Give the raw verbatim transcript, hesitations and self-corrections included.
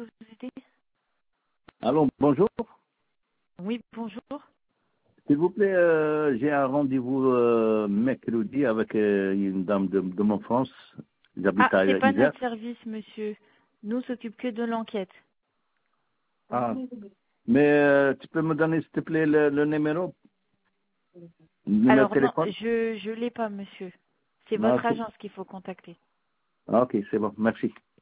peux vous aider? Allô, bonjour. Oui, bonjour. S'il vous plaît, euh, j'ai un rendez-vous euh, mercredi avec euh, une dame de, de mon France. Ah, J'habite à c'est pas Isère. notre service, monsieur. Nous, on s'occupe que de l'enquête. Ah. Mais euh, tu peux me donner, s'il te plaît, le, le numéro, le numéro de Alors non, téléphone? je je l'ai pas, monsieur. C'est Ah, votre ok, agence qu'il faut contacter. Ah, ok, c'est bon, merci.